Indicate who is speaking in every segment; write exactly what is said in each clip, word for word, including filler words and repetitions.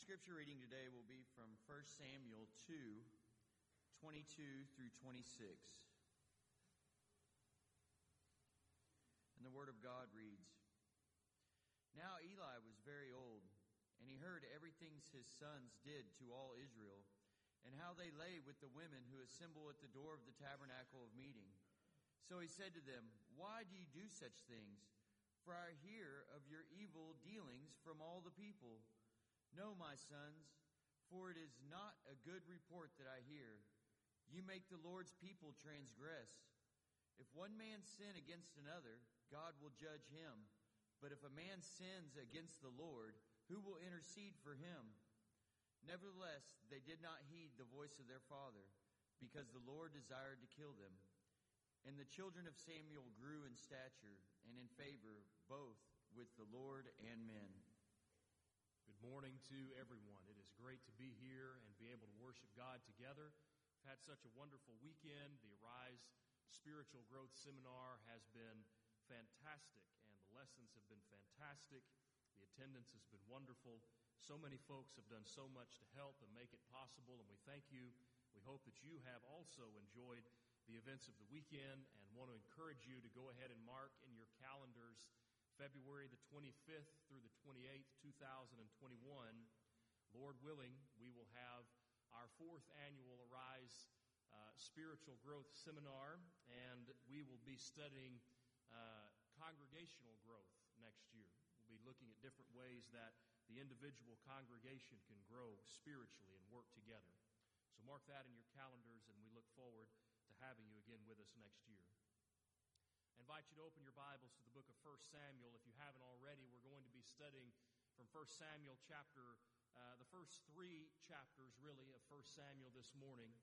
Speaker 1: scripture reading today will be from First Samuel two, twenty-two through twenty-six. And the Word of God reads, Now Eli was very old, and he heard everything his sons did to all Israel, and how they lay with the women who assemble at the door of the tabernacle of meeting. So he said to them, Why do you do such things? For I hear of your evil dealings from all the people. No, my sons, for it is not a good report that I hear. You make the Lord's people transgress. If one man sin against another, God will judge him. But if a man sins against the Lord, who will intercede for him? Nevertheless, they did not heed the voice of their father, because the Lord desired to kill them. And the children of Samuel grew in stature and in favor, both with the Lord and men.
Speaker 2: Good morning to everyone. It is great to be here and be able to worship God together. We've had such a wonderful weekend. The Arise Spiritual Growth Seminar has been fantastic, and the lessons have been fantastic. The attendance has been wonderful. So many folks have done so much to help and make it possible, and we thank you. We hope that you have also enjoyed the events of the weekend and want to encourage you to go ahead and mark in your calendars February the twenty-fifth through the twenty-eighth, two thousand twenty-one. Lord willing, we will have our fourth annual Arise uh, Spiritual Growth Seminar, and we will be studying uh, congregational growth next year. We'll be looking at different ways that the individual congregation can grow spiritually and work together. So mark that in your calendars, and we look forward to having you again with us next year. I invite you to open your Bibles to the book of First Samuel. If you haven't already, we're going to be studying from First Samuel chapter, uh, the first three chapters, really, of First Samuel this morning.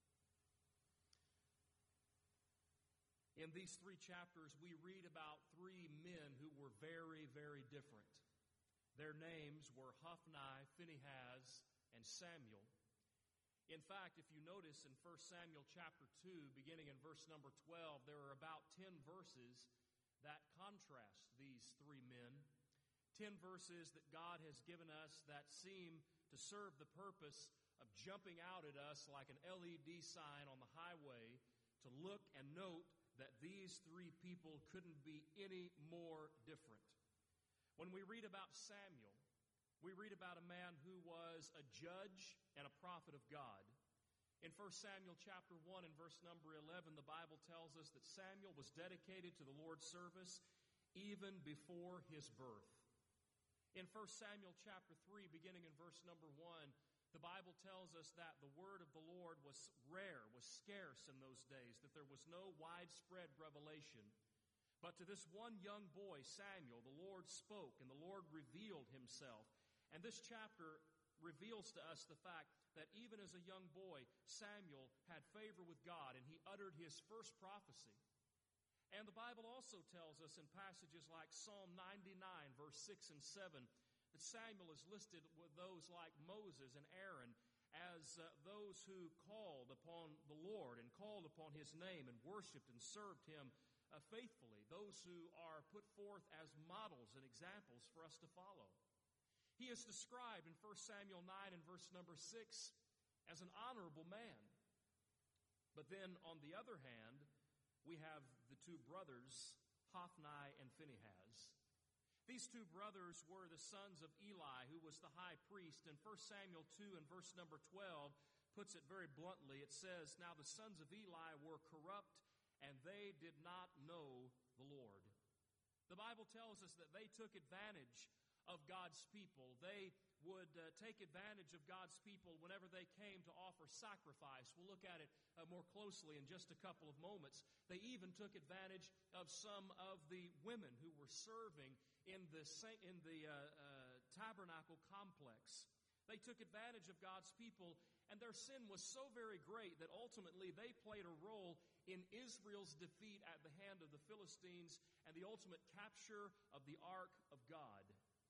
Speaker 2: In these three chapters, we read about three men who were very, very different. Their names were Hophni, Phinehas, and Samuel. In fact, if you notice in First Samuel chapter two, beginning in verse number twelve, there are about ten verses that contrast these three men. Ten verses that God has given us that seem to serve the purpose of jumping out at us like an L E D sign on the highway to look and note that these three people couldn't be any more different. When we read about Samuel, we read about a man who was a judge and a prophet of God. In First Samuel chapter one and verse number eleven, the Bible tells us that Samuel was dedicated to the Lord's service even before his birth. In First Samuel chapter three, beginning in verse number one, the Bible tells us that the word of the Lord was rare, was scarce in those days, that there was no widespread revelation. But to this one young boy, Samuel, the Lord spoke and the Lord revealed himself. And this chapter reveals to us the fact that even as a young boy, Samuel had favor with God and he uttered his first prophecy. And the Bible also tells us in passages like Psalm ninety-nine, verse six and seven, that Samuel is listed with those like Moses and Aaron as uh, those who called upon the Lord and called upon his name and worshiped and served him uh, faithfully, those who are put forth as models and examples for us to follow. He is described in First Samuel nine and verse number six as an honorable man. But then on the other hand, we have the two brothers, Hophni and Phinehas. These two brothers were the sons of Eli, who was the high priest. And First Samuel two and verse number twelve puts it very bluntly. It says, Now the sons of Eli were corrupt, and they did not know the Lord. The Bible tells us that they took advantage of God's people. They would uh, take advantage of God's people whenever they came to offer sacrifice. We'll look at it uh, more closely in just a couple of moments. They even took advantage of some of the women who were serving in the, in the uh, uh, tabernacle complex. They took advantage of God's people, and their sin was so very great that ultimately they played a role in Israel's defeat at the hand of the Philistines and the ultimate capture of the Ark of God.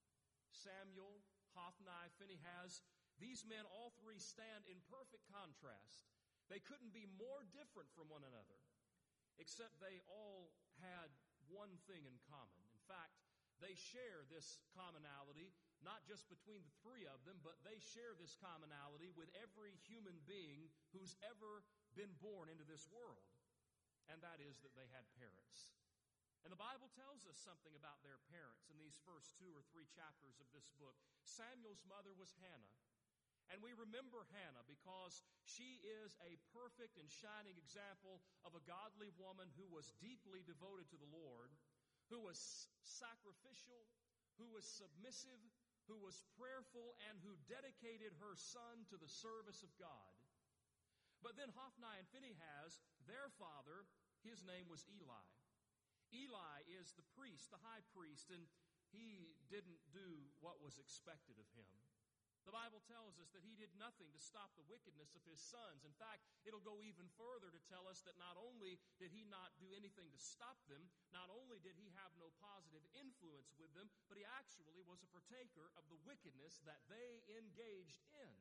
Speaker 2: Samuel, Hophni, Phinehas, these men, all three stand in perfect contrast. They couldn't be more different from one another, except they all had one thing in common. In fact, they share this commonality, not just between the three of them, but they share this commonality with every human being who's ever been born into this world. And that is that they had parents. And the Bible tells us something about their parents in these first two or three chapters of this book. Samuel's mother was Hannah. And we remember Hannah because she is a perfect and shining example of a godly woman who was deeply devoted to the Lord, who was sacrificial, who was submissive, who was prayerful, and who dedicated her son to the service of God. But then Hophni and Phinehas, their father, his name was Eli. Eli is the priest, the high priest, and he didn't do what was expected of him. The Bible tells us that he did nothing to stop the wickedness of his sons. In fact, it'll go even further to tell us that not only did he not do anything to stop them, not only did he have no positive influence with them, but he actually was a partaker of the wickedness that they engaged in.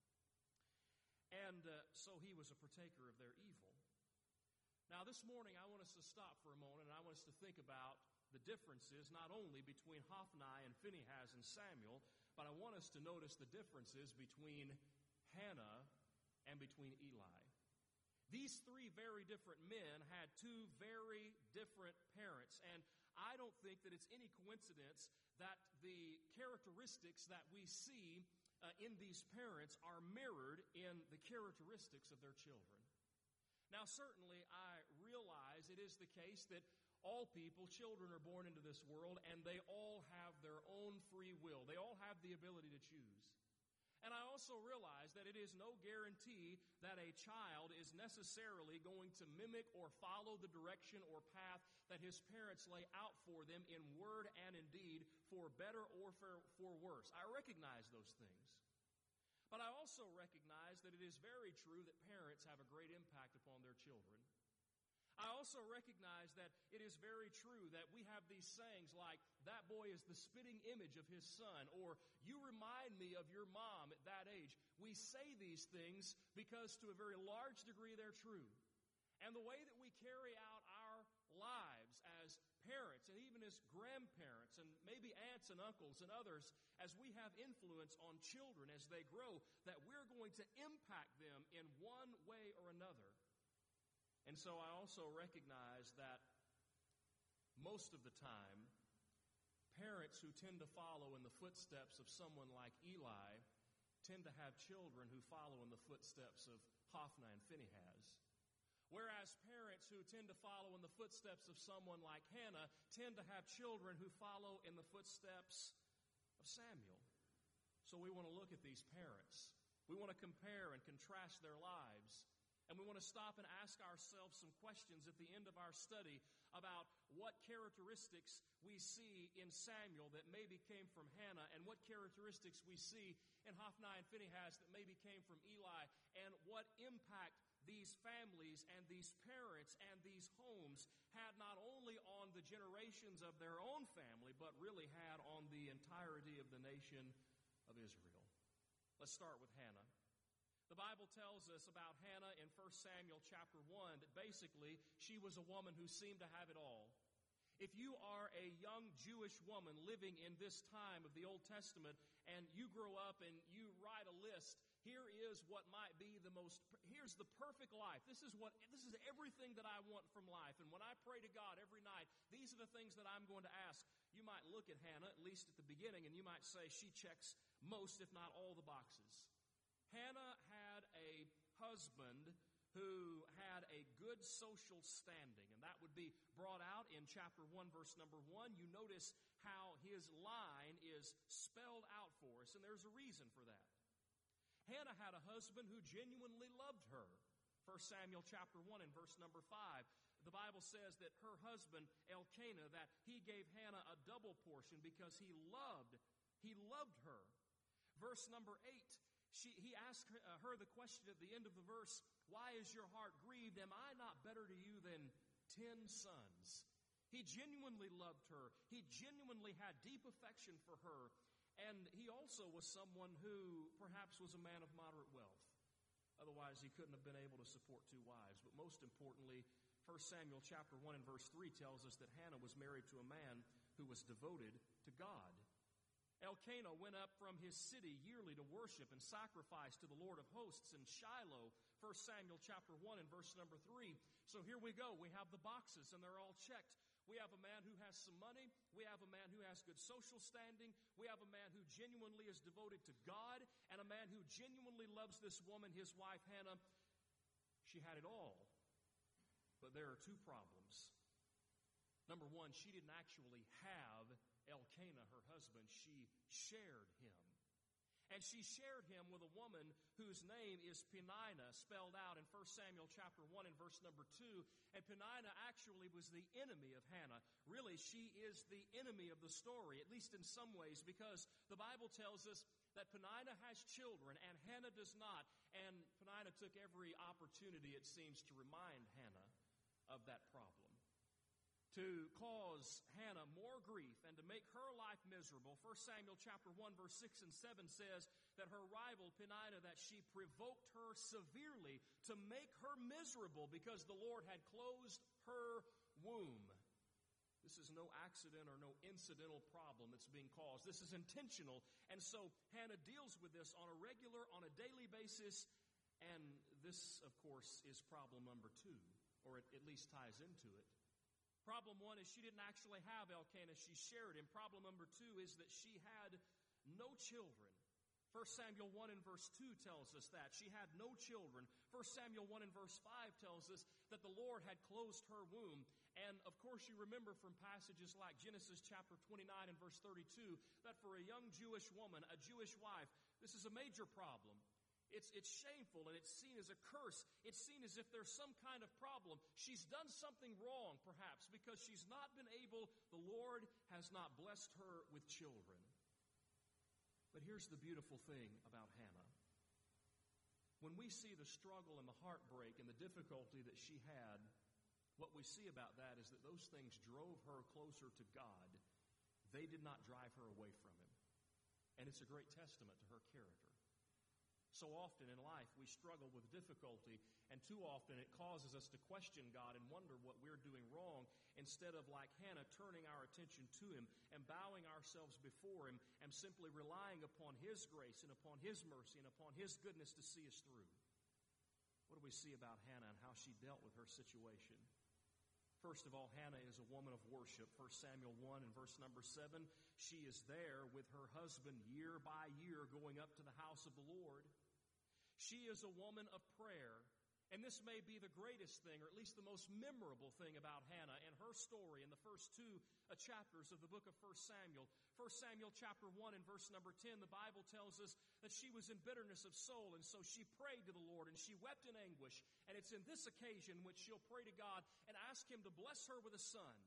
Speaker 2: And uh, so he was a partaker of their evil. Now, this morning, I want us to stop for a moment, and I want us to think about the differences not only between Hophni and Phinehas and Samuel, but I want us to notice the differences between Hannah and between Eli. These three very different men had two very different parents, and I don't think that it's any coincidence that the characteristics that we see uh, in these parents are mirrored in the characteristics of their children. Now, certainly, I realize it is the case that all people, children, are born into this world, and they all have their own free will. They all have the ability to choose. And I also realize that it is no guarantee that a child is necessarily going to mimic or follow the direction or path that his parents lay out for them in word and in deed, for better or for, for worse. I recognize those things. But I also recognize that it is very true that parents have a great impact upon their children. I also recognize that it is very true that we have these sayings like, that boy is the spitting image of his son, or you remind me of your mom at that age. We say these things because to a very large degree they're true. And the way that we carry out our lives as parents and even as grandparents and maybe aunts and uncles and others, as we have influence on children as they grow, that we're going to impact them in one way or another. And so I also recognize that most of the time, parents who tend to follow in the footsteps of someone like Eli tend to have children who follow in the footsteps of Hophni and Phinehas. Whereas parents who tend to follow in the footsteps of someone like Hannah tend to have children who follow in the footsteps of Samuel. So we want to look at these parents. We want to compare and contrast their lives. And we want to stop and ask ourselves some questions at the end of our study about what characteristics we see in Samuel that maybe came from Hannah, and what characteristics we see in Hophni and Phinehas that maybe came from Eli, and what impact these families and these parents and these homes had not only on the generations of their own family, but really had on the entirety of the nation of Israel. Let's start with Hannah. The Bible tells us about Hannah in First Samuel chapter one that basically she was a woman who seemed to have it all. If you are a young Jewish woman living in this time of the Old Testament and you grow up and you write a list, here is what might be the most, here's the perfect life. This is what, this is everything that I want from life. And when I pray to God every night, these are the things that I'm going to ask. You might look at Hannah, at least at the beginning, and you might say she checks most, if not all, the boxes. Hannah had a husband who had a good social standing, and that would be brought out in chapter one, verse number one. You notice how his line is spelled out for us, and there's a reason for that. Hannah had a husband who genuinely loved her. First Samuel chapter one and verse number five. The Bible says that her husband, Elkanah, that he gave Hannah a double portion because he loved, he loved her. Verse number eight. She, he asked her, uh, her the question at the end of the verse, why is your heart grieved? Am I not better to you than ten sons? He genuinely loved her. He genuinely had deep affection for her. And he also was someone who perhaps was a man of moderate wealth. Otherwise, he couldn't have been able to support two wives. But most importantly, First Samuel chapter one and verse three tells us that Hannah was married to a man who was devoted to God. Elkanah went up from his city yearly to worship and sacrifice to the Lord of hosts in Shiloh, First Samuel chapter one and verse number three. So here we go. We have the boxes, and they're all checked. We have a man who has some money. We have a man who has good social standing. We have a man who genuinely is devoted to God, and a man who genuinely loves this woman, his wife Hannah. She had it all, but there are two problems. Number one, she didn't actually have Elkanah, her husband. She shared him. And she shared him with a woman whose name is Peninnah, spelled out in First Samuel chapter one and verse number two. And Peninnah actually was the enemy of Hannah. Really, she is the enemy of the story, at least in some ways, because the Bible tells us that Peninnah has children and Hannah does not. And Peninnah took every opportunity, it seems, to remind Hannah of that problem, to cause Hannah more grief and to make her life miserable. First Samuel chapter one, verse six and seven says that her rival Peninnah, that she provoked her severely to make her miserable because the Lord had closed her womb. This is no accident or no incidental problem that's being caused. This is intentional. And so Hannah deals with this on a regular, on a daily basis. And this, of course, is problem number two, or it at least ties into it. Problem one is she didn't actually have Elkanah. She shared him. Problem number two is that she had no children. First Samuel one and verse two tells us that. She had no children. First Samuel one and verse five tells us that the Lord had closed her womb. And, of course, you remember from passages like Genesis chapter twenty-nine and verse thirty-two that for a young Jewish woman, a Jewish wife, this is a major problem. It's, it's shameful, and it's seen as a curse. It's seen as if there's some kind of problem. She's done something wrong, perhaps, because she's not been able, the Lord has not blessed her with children. But here's the beautiful thing about Hannah. When we see the struggle and the heartbreak and the difficulty that she had, what we see about that is that those things drove her closer to God. They did not drive her away from Him. And it's a great testament to her character. So often in life, we struggle with difficulty, and too often it causes us to question God and wonder what we're doing wrong, instead of, like Hannah, turning our attention to Him and bowing ourselves before Him and simply relying upon His grace and upon His mercy and upon His goodness to see us through. What do we see about Hannah and how she dealt with her situation? First of all, Hannah is a woman of worship. First Samuel one and verse number seven, she is there with her husband year by year going up to the house of the Lord. She is a woman of prayer, and this may be the greatest thing, or at least the most memorable thing about Hannah and her story in the first two uh, chapters of the book of First Samuel. First Samuel chapter one and verse number ten, the Bible tells us that she was in bitterness of soul, and so she prayed to the Lord, and she wept in anguish. And it's in this occasion which she'll pray to God and ask Him to bless her with a son.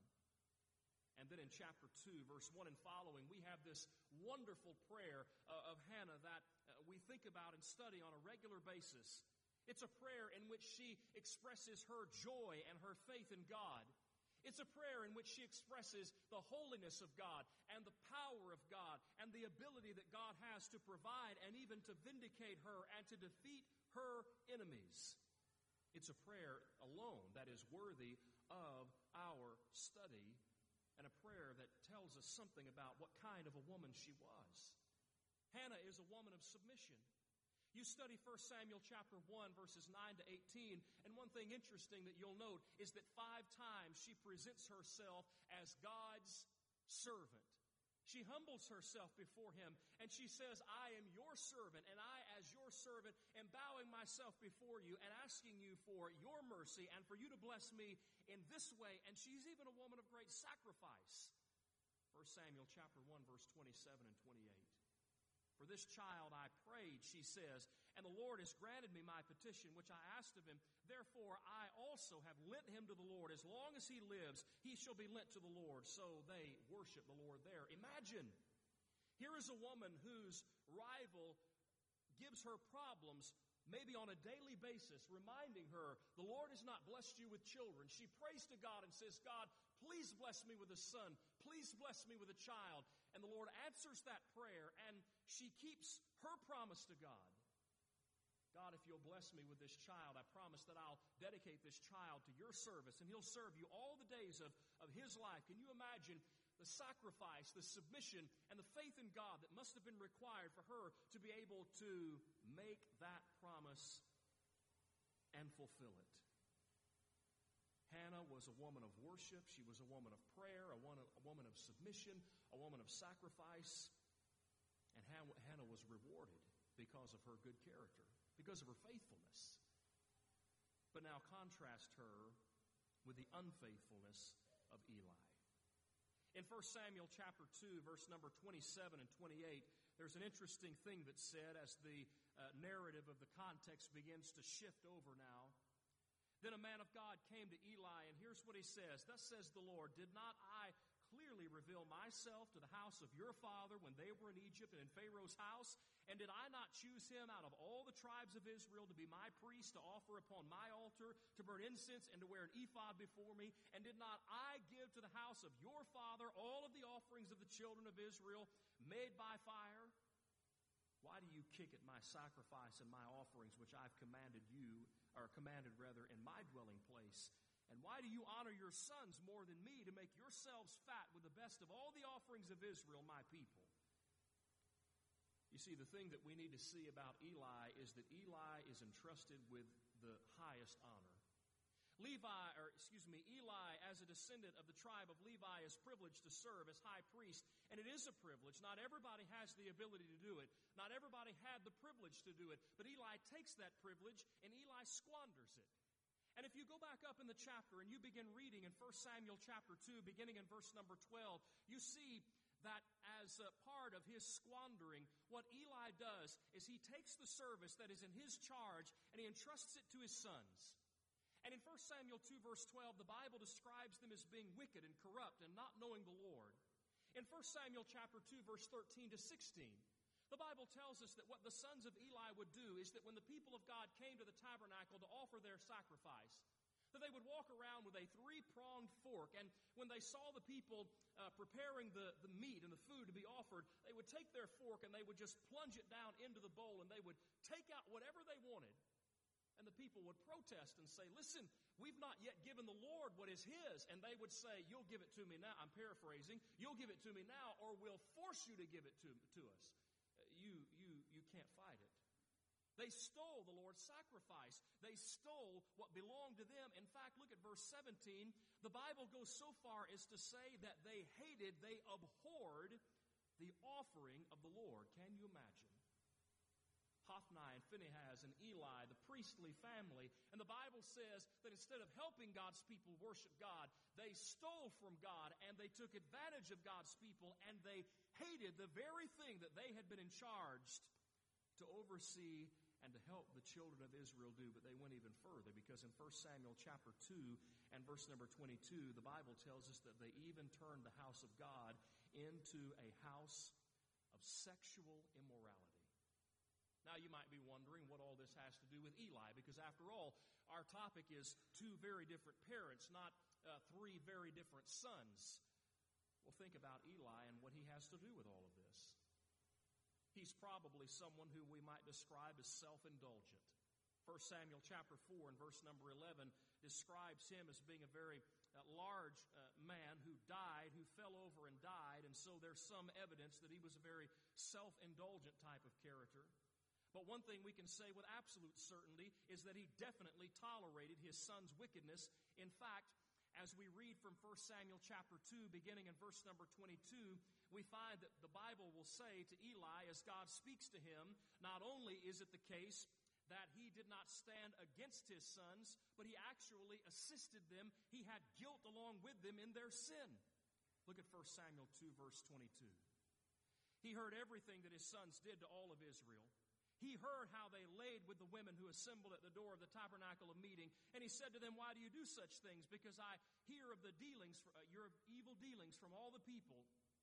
Speaker 2: And then in chapter two, verse one and following, we have this wonderful prayer uh, of Hannah that uh, we think about and study on a regular basis. It's a prayer in which she expresses her joy and her faith in God. It's a prayer in which she expresses the holiness of God and the power of God and the ability that God has to provide and even to vindicate her and to defeat her enemies. It's a prayer alone that is worthy of our study, and a prayer that tells us something about what kind of a woman she was. Hannah is a woman of submission. You study First Samuel chapter one, verses nine to eighteen, and one thing interesting that you'll note is that five times she presents herself as God's servant. She humbles herself before Him, and she says, I am your servant, and I, as your servant, am bowing myself before you and asking you for your mercy and for you to bless me in this way. And she's even a woman of great sacrifice. First Samuel chapter one, verse twenty-seven and twenty-eight. For this child I prayed, she says, and the Lord has granted me my petition, which I asked of Him. Therefore I also have lent him to the Lord. As long as he lives, he shall be lent to the Lord. So they worship the Lord there. Imagine, here is a woman whose rival gives her problems maybe on a daily basis, reminding her, the Lord has not blessed you with children. She prays to God and says, God, please bless me with a son. Please bless me with a child. And the Lord answers that prayer, and she keeps her promise to God. God, if you'll bless me with this child, I promise that I'll dedicate this child to your service, and he'll serve you all the days of, of his life. Can you imagine the sacrifice, the submission, and the faith in God that must have been required for her to be able to make that promise and fulfill it. Hannah was a woman of worship. She was a woman of prayer, a woman, a woman of submission, a woman of sacrifice. And Hannah was rewarded because of her good character, because of her faithfulness. But now contrast her with the unfaithfulness of Eli. In First Samuel chapter two, verse number twenty-seven and twenty-eight, there's an interesting thing that's said as the uh, narrative of the context begins to shift over now. Then a man of God came to Eli, and here's what he says. Thus says the Lord, did not I clearly reveal myself to the house of your father when they were in Egypt and in Pharaoh's house? And did I not choose him out of all the tribes of Israel to be my priest, to offer upon my altar, to burn incense, and to wear an ephod before me? And did not I give to the house of your father all of the offerings of the children of Israel made by fire? Why do you kick at my sacrifice and my offerings, which I've commanded you, or commanded rather, in my dwelling place? And why do you honor your sons more than me, to make yourselves fat with the best of all the offerings of Israel, my people? You see, the thing that we need to see about Eli is that Eli is entrusted with the highest honor. Levi, or excuse me, Eli, as a descendant of the tribe of Levi, is privileged to serve as high priest, and it is a privilege. Not everybody has the ability to do it. Not everybody had the privilege to do it, but Eli takes that privilege, and Eli squanders it. And if you go back up in the chapter and you begin reading in First Samuel chapter two, beginning in verse number twelve, you see that as a part of his squandering, what Eli does is he takes the service that is in his charge and he entrusts it to his sons. And in First Samuel two, verse twelve, the Bible describes them as being wicked and corrupt and not knowing the Lord. In First Samuel chapter two, verse thirteen to sixteen, the Bible tells us that what the sons of Eli would do is that when the people of God came to the tabernacle to offer their sacrifice, that they would walk around with a three-pronged fork, and when they saw the people uh, preparing the, the meat and the food to be offered, they would take their fork and they would just plunge it down into the bowl, and they would take out whatever they wanted. And the people would protest and say, listen, we've not yet given the Lord what is his. And they would say, you'll give it to me now. I'm paraphrasing. You'll give it to me now, or we'll force you to give it to, to us. You, you, you can't fight it. They stole the Lord's sacrifice. They stole what belonged to them. In fact, look at verse seventeen. The Bible goes so far as to say that they hated, they abhorred the offering of the Lord. Can you imagine? Hophni and Phinehas and Eli, the priestly family. And the Bible says that instead of helping God's people worship God, they stole from God and they took advantage of God's people, and they hated the very thing that they had been charged to oversee and to help the children of Israel do. But they went even further, because in First Samuel chapter two and verse number twenty-two, the Bible tells us that they even turned the house of God into a house of sexual immorality. Now, you might be wondering what all this has to do with Eli, because after all, our topic is two very different parents, not uh, three very different sons. Well, think about Eli and what he has to do with all of this. He's probably someone who we might describe as self-indulgent. First Samuel chapter four and verse number eleven describes him as being a very uh, large uh, man who died, who fell over and died, and so there's some evidence that he was a very self-indulgent type of character. But one thing we can say with absolute certainty is that he definitely tolerated his son's wickedness. In fact, as we read from First Samuel chapter two, beginning in verse number twenty-two, we find that the Bible will say to Eli, as God speaks to him, not only is it the case that he did not stand against his sons, but he actually assisted them. He had guilt along with them in their sin. Look at First Samuel two, verse twenty-two. He heard everything that his sons did to all of Israel. He heard how they laid with the women who assembled at the door of the tabernacle of meeting. And he said to them, why do you do such things? Because I hear of the dealings, uh, your evil dealings from all the people.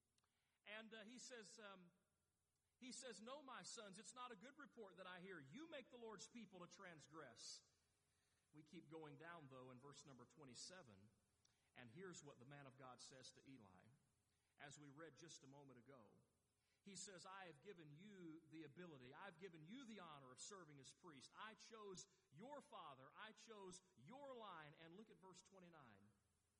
Speaker 2: And uh, he says, um, he says, no, my sons, it's not a good report that I hear. You make the Lord's people to transgress. We keep going down, though, in verse number twenty-seven. And here's what the man of God says to Eli, as we read just a moment ago. He says, I have given you the ability, I've given you the honor of serving as priest. I chose your father, I chose your line. And look at verse twenty-nine.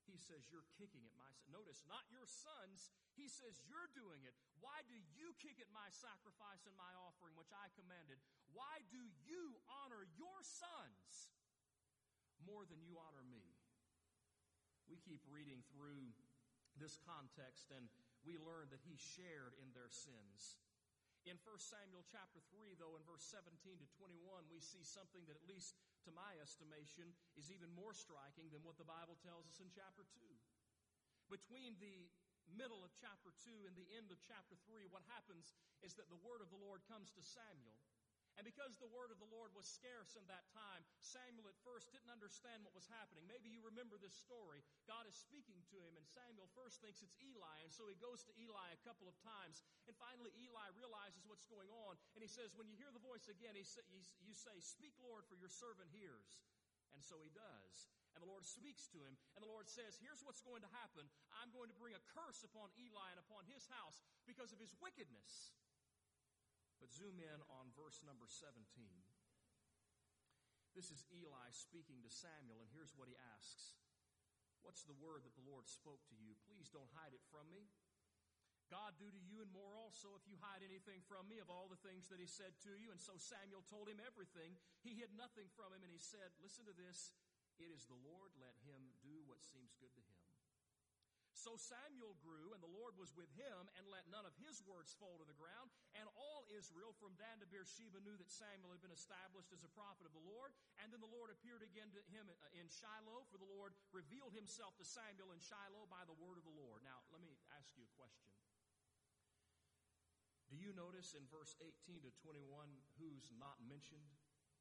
Speaker 2: He says, you're kicking at my son. Notice, not your sons. He says, you're doing it. Why do you kick at my sacrifice and my offering, which I commanded? Why do you honor your sons more than you honor me? We keep reading through this context, and we learn that he shared in their sins. In First Samuel chapter three, though, in verse seventeen to twenty-one, we see something that, at least to my estimation, is even more striking than what the Bible tells us in chapter two. Between the middle of chapter two and the end of chapter three, what happens is that the word of the Lord comes to Samuel. And because the word of the Lord was scarce in that time, Samuel at first didn't understand what was happening. Maybe you remember this story. God is speaking to him, and Samuel first thinks it's Eli, and so he goes to Eli a couple of times. And finally, Eli realizes what's going on, and he says, when you hear the voice again, he say, you say, speak, Lord, for your servant hears. And so he does. And the Lord speaks to him, and the Lord says, here's what's going to happen. I'm going to bring a curse upon Eli and upon his house because of his wickedness. But zoom in on verse number seventeen. This is Eli speaking to Samuel, and here's what he asks. What's the word that the Lord spoke to you? Please don't hide it from me. God do to you and more also if you hide anything from me of all the things that he said to you. And so Samuel told him everything. He hid nothing from him, and he said, listen to this. It is the Lord, let him do what seems good to him. So Samuel grew, and the Lord was with him, and let none of his words fall to the ground. And all Israel from Dan to Beersheba knew that Samuel had been established as a prophet of the Lord. And then the Lord appeared again to him in Shiloh, for the Lord revealed himself to Samuel in Shiloh by the word of the Lord. Now, let me ask you a question. Do you notice in verse eighteen to twenty-one who's not mentioned?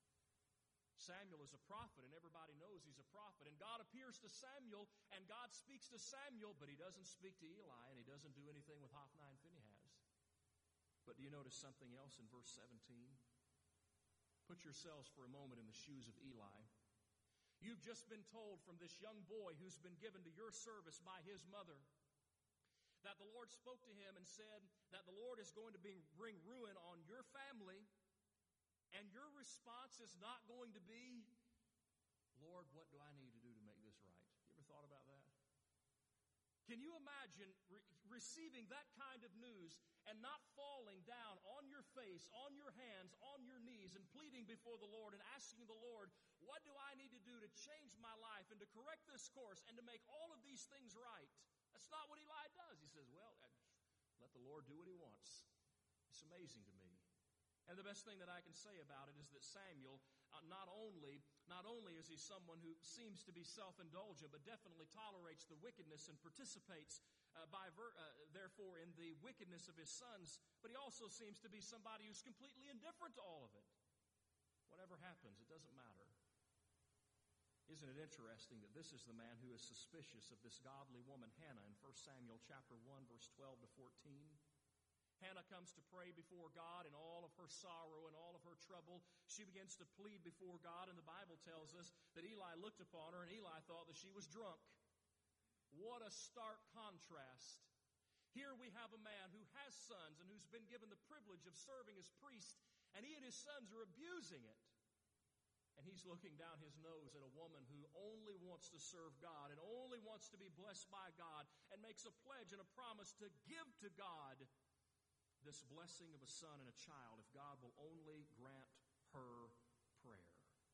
Speaker 2: Samuel is a prophet, and everybody knows he's a prophet. And God appears to Samuel, and God speaks to Samuel, but he doesn't speak to Eli, and he doesn't do anything with Hophni and Phinehas. But do you notice something else in verse seventeen? Put yourselves for a moment in the shoes of Eli. You've just been told from this young boy who's been given to your service by his mother that the Lord spoke to him and said that the Lord is going to bring, bring ruin on your family. And your response is not going to be, Lord, what do I need to do to make this right? You ever thought about that? Can you imagine re- receiving that kind of news and not falling down on your face, on your hands, on your knees, and pleading before the Lord and asking the Lord, what do I need to do to change my life and to correct this course and to make all of these things right? That's not what Eli does. He says, well, let the Lord do what he wants. It's amazing to me. And the best thing that I can say about it is that Samuel, uh, not only not only is he someone who seems to be self-indulgent, but definitely tolerates the wickedness and participates, uh, by ver- uh, therefore, in the wickedness of his sons, but he also seems to be somebody who's completely indifferent to all of it. Whatever happens, it doesn't matter. Isn't it interesting that this is the man who is suspicious of this godly woman, Hannah, in First Samuel chapter one, verse twelve to fourteen? Hannah comes to pray before God in all of her sorrow and all of her trouble. She begins to plead before God, and the Bible tells us that Eli looked upon her, and Eli thought that she was drunk. What a stark contrast. Here we have a man who has sons and who's been given the privilege of serving as priest, and he and his sons are abusing it. And he's looking down his nose at a woman who only wants to serve God and only wants to be blessed by God and makes a pledge and a promise to give to God this blessing of a son and a child if God will only grant her prayer.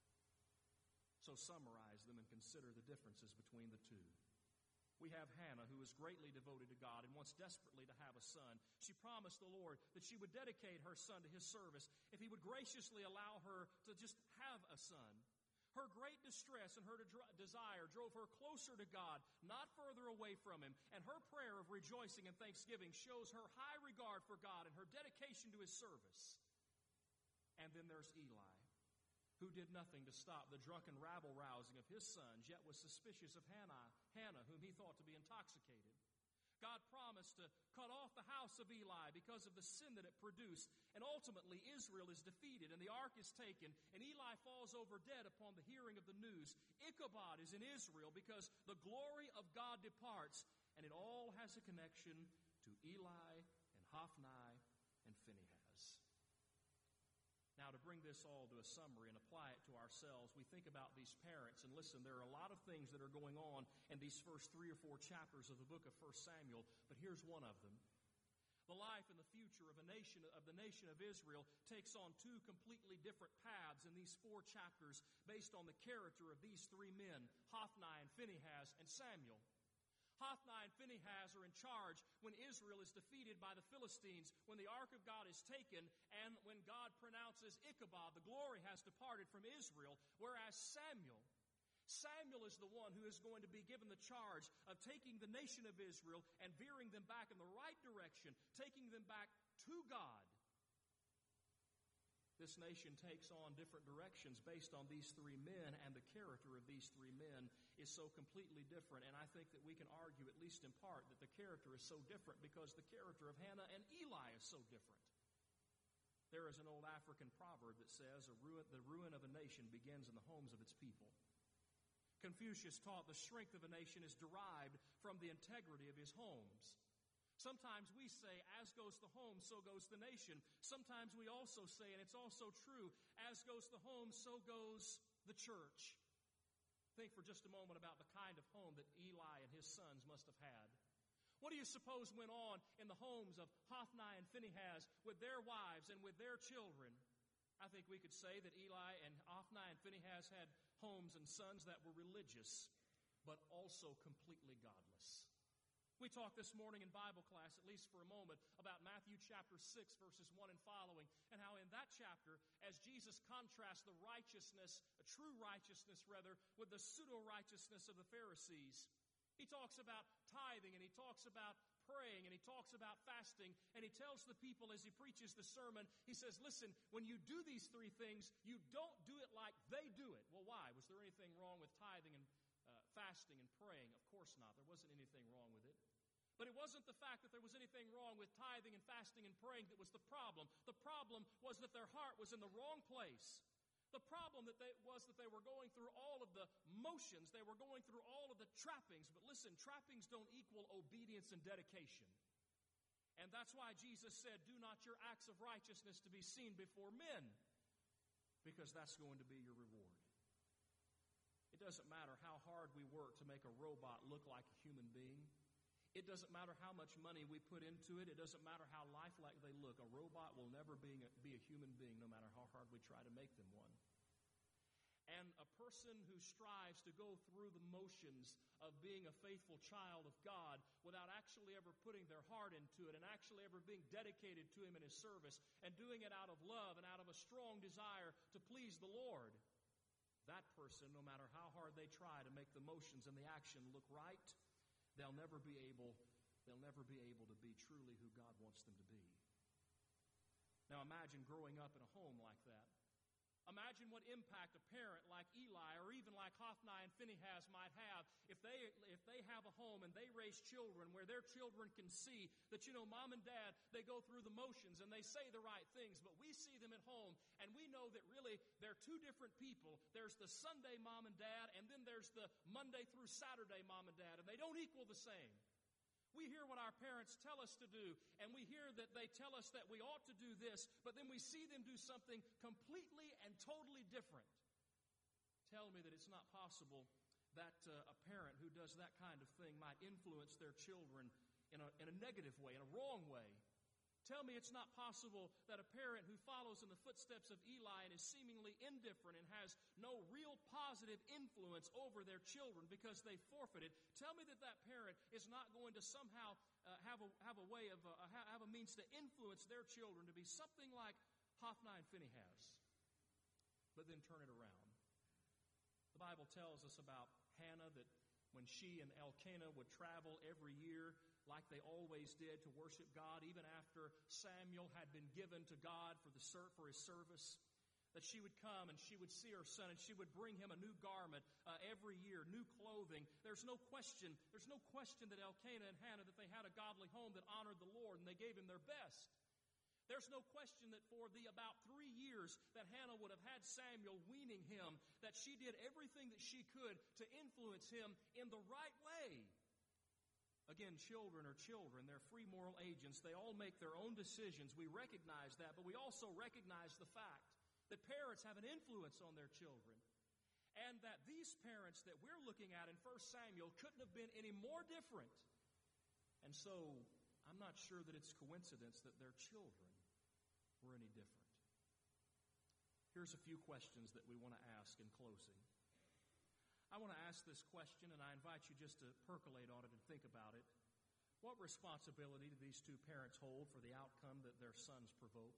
Speaker 2: So summarize them and consider the differences between the two. We have Hannah, who is greatly devoted to God and wants desperately to have a son. She promised the Lord that she would dedicate her son to his service if he would graciously allow her to just have a son. Her great distress and her de- desire drove her closer to God, not further away from him. And her prayer of rejoicing and thanksgiving shows her high regard for God and her dedication to his service. And then there's Eli, who did nothing to stop the drunken rabble-rousing of his sons, yet was suspicious of Hannah, Hannah, whom he thought to be intoxicated. God promised to cut off the house of Eli because of the sin that it produced. And ultimately, Israel is defeated, and the ark is taken, and Eli falls over dead upon the hearing of the news. Ichabod is in Israel because the glory of God departs, and it all has a connection to Eli and Hophni and Phinehas. Now, to bring this all to a summary and apply it to ourselves, we think about these parents, and listen, there are a lot of things that are going on in these first three or four chapters of the book of First Samuel, but here's one of them. The life and the future of a nation, of the nation of Israel, takes on two completely different paths in these four chapters based on the character of these three men, Hophni and Phinehas and Samuel. Hophni and Phinehas are in charge when Israel is defeated by the Philistines, when the ark of God is taken, and when God pronounces Ichabod, the glory has departed from Israel, whereas Samuel, Samuel is the one who is going to be given the charge of taking the nation of Israel and veering them back in the right direction, taking them back to God. This nation takes on different directions based on these three men, and the character of these three men is so completely different. And I think that we can argue, at least in part, that the character is so different because the character of Hannah and Eli is so different. There is an old African proverb that says, "A ruin, the ruin of a nation begins in the homes of its people." Confucius taught the strength of a nation is derived from the integrity of his homes. Sometimes we say, as goes the home, so goes the nation. Sometimes we also say, and it's also true, as goes the home, so goes the church. Think for just a moment about the kind of home that Eli and his sons must have had. What do you suppose went on in the homes of Hophni and Phinehas with their wives and with their children? I think we could say that Eli and Hophni and Phinehas had homes and sons that were religious, but also completely godless. We talked this morning in Bible class, at least for a moment, about Matthew chapter six, verses one and following, and how in that chapter, as Jesus contrasts the righteousness, a true righteousness rather, with the pseudo-righteousness of the Pharisees, he talks about tithing, and he talks about praying, and he talks about fasting, and he tells the people as he preaches the sermon, he says, listen, when you do these three things, you don't do it like they do it. Well, why? Was there anything wrong with tithing and uh, fasting and praying? Of course not. There wasn't anything wrong with it. But it wasn't the fact that there was anything wrong with tithing and fasting and praying that was the problem. The problem was that their heart was in the wrong place. The problem that they, was that they were going through all of the motions. They were going through all of the trappings. But listen, trappings don't equal obedience and dedication. And that's why Jesus said, do not your acts of righteousness to be seen before men, because that's going to be your reward. It doesn't matter how hard we work to make a robot look like a human being. It doesn't matter how much money we put into it. It doesn't matter how lifelike they look. A robot will never be a, be a human being, no matter how hard we try to make them one. And a person who strives to go through the motions of being a faithful child of God without actually ever putting their heart into it and actually ever being dedicated to Him in His service and doing it out of love and out of a strong desire to please the Lord, that person, no matter how hard they try to make the motions and the action look right, They'll never be able, they'll never be able to be truly who God wants them to be. Now imagine growing up in a home like that. Imagine what impact a parent like Eli or even like Hophni and Phinehas might have if they if they have a home and they raise children where their children can see that, you know, mom and dad, they go through the motions and they say the right things, but we see them at home and we know that really they're two different people. There's the Sunday mom and dad, and then there's the Monday through Saturday mom and dad, and they don't equal the same. We hear what our parents tell us to do, and we hear that they tell us that we ought to do this, but then we see them do something completely and totally different. Tell me that it's not possible that uh, a parent who does that kind of thing might influence their children in a, in a negative way, in a wrong way. Tell me it's not possible that a parent who follows in the footsteps of Eli and is seemingly indifferent and has no real positive influence over their children because they forfeited. Tell me that that parent is not going to somehow uh, have a have a way of uh, have a means to influence their children to be something like Hophni and Phinehas, but then turn it around. The Bible tells us about Hannah that when she and Elkanah would travel every year, like they always did, to worship God, even after Samuel had been given to God for the for his service, that she would come and she would see her son and she would bring him a new garment uh, every year, new clothing. There's no question, there's no question that Elkanah and Hannah, that they had a godly home that honored the Lord and they gave Him their best. There's no question that for the about three years that Hannah would have had Samuel weaning him, that she did everything that she could to influence him in the right way. Again, children are children. They're free moral agents. They all make their own decisions. We recognize that, but we also recognize the fact that parents have an influence on their children, and that these parents that we're looking at in First Samuel couldn't have been any more different. And so, I'm not sure that it's coincidence that their children were any different. Here's a few questions that we want to ask in closing. I want to ask this question, and I invite you just to percolate on it and think about it. What responsibility do these two parents hold for the outcome that their sons provoked?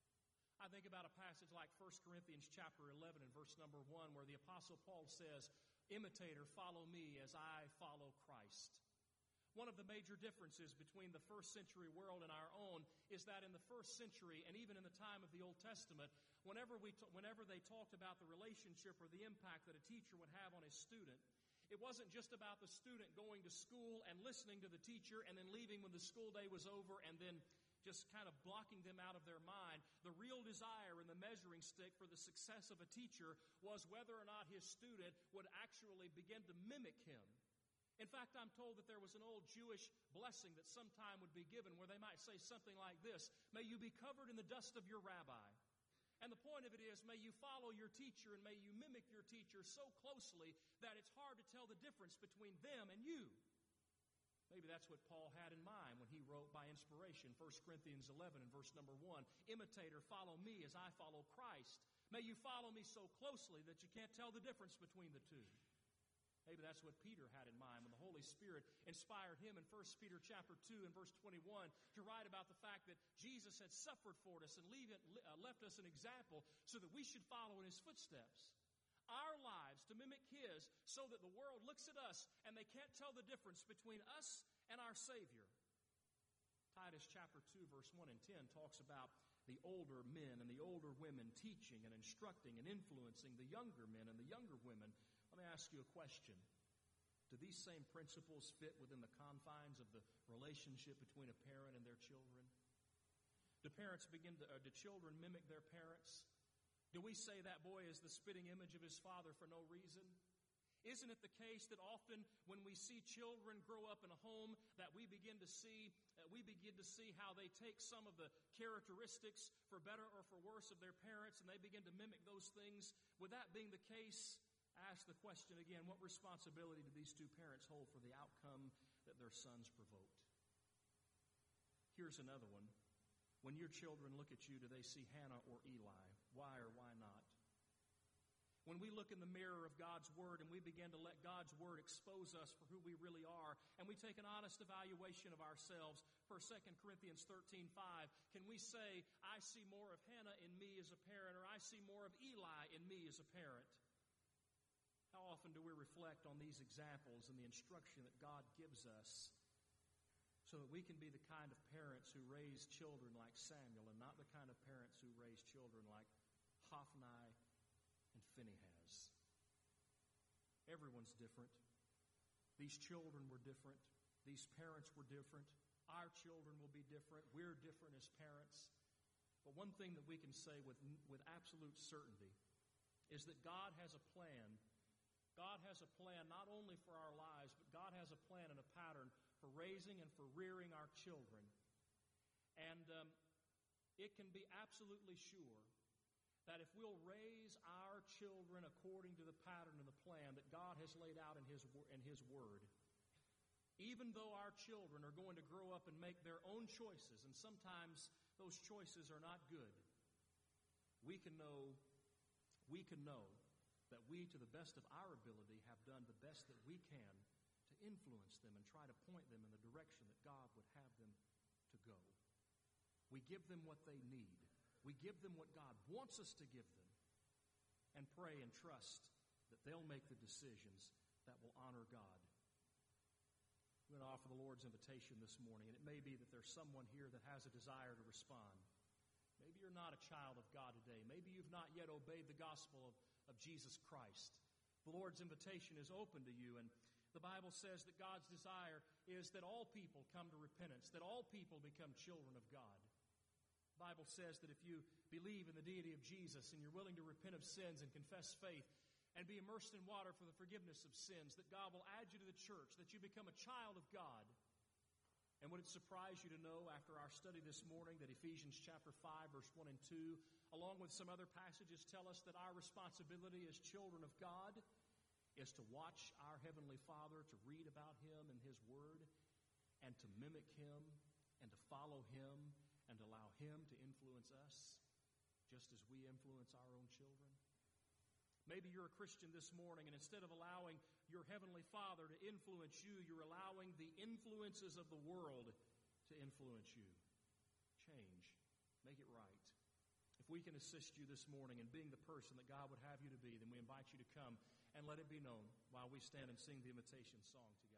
Speaker 2: I think about a passage like First Corinthians chapter eleven and verse number one, where the Apostle Paul says, "Imitator, follow me as I follow Christ." One of the major differences between the first century world and our own is that in the first century, and even in the time of the Old Testament, whenever we t- whenever they talked about the relationship or the impact that a teacher would have on his student, it wasn't just about the student going to school and listening to the teacher and then leaving when the school day was over and then just kind of blocking them out of their mind. The real desire and the measuring stick for the success of a teacher was whether or not his student would actually begin to mimic him. In fact, I'm told that there was an old Jewish blessing that sometime would be given where they might say something like this: "May you be covered in the dust of your rabbi." And the point of it is, may you follow your teacher and may you mimic your teacher so closely that it's hard to tell the difference between them and you. Maybe that's what Paul had in mind when he wrote by inspiration, First Corinthians eleven and verse number one, "Imitator, follow me as I follow Christ. May you follow me so closely that you can't tell the difference between the two." Maybe that's what Peter had in mind when the Holy Spirit inspired him in First Peter chapter two and verse twenty-one to write about the fact that Jesus had suffered for us and leave it, uh, left us an example so that we should follow in his footsteps. Our lives to mimic his so that the world looks at us and they can't tell the difference between us and our Savior. Titus chapter two verse one and ten talks about the older men and the older women teaching and instructing and influencing the younger men and the younger women. Let me ask you a question. Do these same principles fit within the confines of the relationship between a parent and their children? Do parents begin to, uh, do children mimic their parents? Do we say that boy is the spitting image of his father for no reason? Isn't it the case that often when we see children grow up in a home that we begin to see uh, we begin to see how they take some of the characteristics, for better or for worse, of their parents and they begin to mimic those things? With that being the case, ask the question again, what responsibility do these two parents hold for the outcome that their sons provoked? Here's another one. When your children look at you, do they see Hannah or Eli? Why or why not? When we look in the mirror of God's Word and we begin to let God's Word expose us for who we really are, and we take an honest evaluation of ourselves, per Second Corinthians thirteen five, can we say, I see more of Hannah in me as a parent, or I see more of Eli in me as a parent? How often do we reflect on these examples and the instruction that God gives us so that we can be the kind of parents who raise children like Samuel and not the kind of parents who raise children like Hophni and Phinehas? Everyone's different. These children were different. These parents were different. Our children will be different. We're different as parents. But one thing that we can say with, with absolute certainty is that God has a plan. God has a plan not only for our lives, but God has a plan and a pattern for raising and for rearing our children. And um, it can be absolutely sure that if we'll raise our children according to the pattern and the plan that God has laid out in His, in His Word, even though our children are going to grow up and make their own choices, and sometimes those choices are not good, we can know, we can know that we, to the best of our ability, have done the best that we can to influence them and try to point them in the direction that God would have them to go. We give them what they need. We give them what God wants us to give them, and pray and trust that they'll make the decisions that will honor God. I'm going to offer the Lord's invitation this morning, and it may be that there's someone here that has a desire to respond. Maybe you're not a child of God today. Maybe you've not yet obeyed the gospel of, of Jesus Christ. The Lord's invitation is open to you, and the Bible says that God's desire is that all people come to repentance, that all people become children of God. The Bible says that if you believe in the deity of Jesus and you're willing to repent of sins and confess faith and be immersed in water for the forgiveness of sins, that God will add you to the church, that you become a child of God. And would it surprise you to know after our study this morning that Ephesians chapter five, verse one and two, along with some other passages, tell us that our responsibility as children of God is to watch our Heavenly Father, to read about Him and His Word, and to mimic Him, and to follow Him, and to allow Him to influence us, just as we influence our own children? Maybe you're a Christian this morning, and instead of allowing your Heavenly Father to influence you, you're allowing the influences of the world to influence you. Change. Make it right. If we can assist you this morning in being the person that God would have you to be, then we invite you to come and let it be known while we stand and sing the invitation song together.